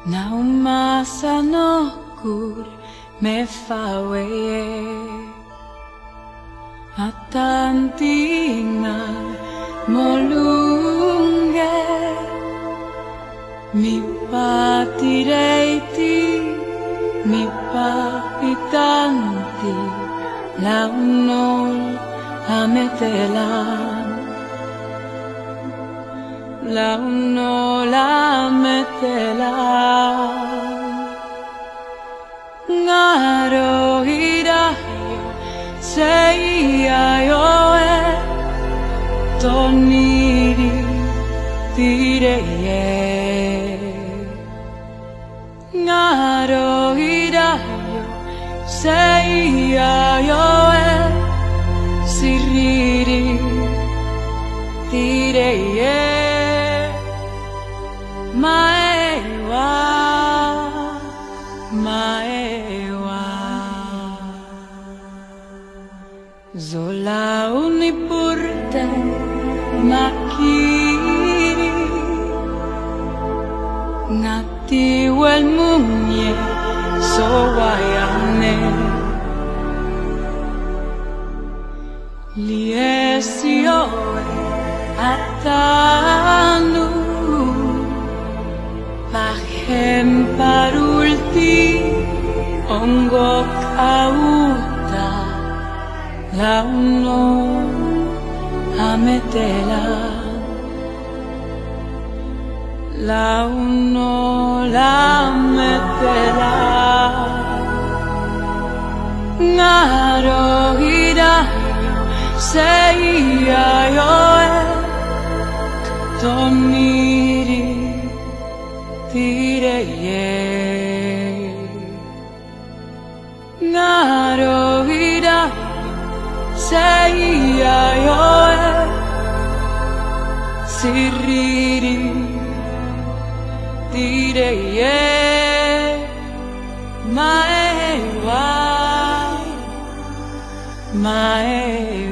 Na umasa no kur me fawe atantinga molunge mi patireiti mi papitanti launol ametelan launol ametelan ngaro hirayo seiayo toniri tireye ngaro hirayo seiayo siriri tireye maewa maewa zola unipurte makiri ngati wel mumye so wayane liesio atanu Pahem parulti ongo kauta launo ametela launo lametela ngaro hirayo seiayo toniri tireye ngaro hirayo seiayo siriri tireye maewa maewa